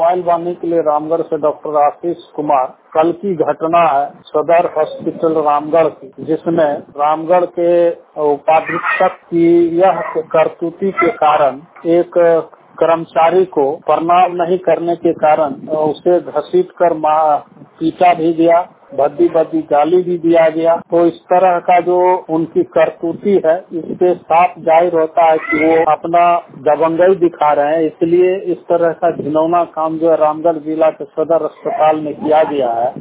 Mobile बांधने के लिए रामगढ़ से डॉक्टर आशीष कुमार। कल की घटना है सदर हॉस्पिटल रामगढ़ की, जिसमें रामगढ़ के उपाधीक्षक की यह करतूती के कारण एक कर्मचारी को प्रणाम नहीं करने के कारण उसे घसीट कर पीटा भी गया, भद्दी गाली भी दिया गया। तो इस तरह का जो उनकी करतूती है, इससे साफ जाहिर होता है कि वो अपना दबंगई दिखा रहे हैं। इसलिए इस तरह का घिनौना काम जो है रामगढ़ जिला के सदर अस्पताल में किया गया है।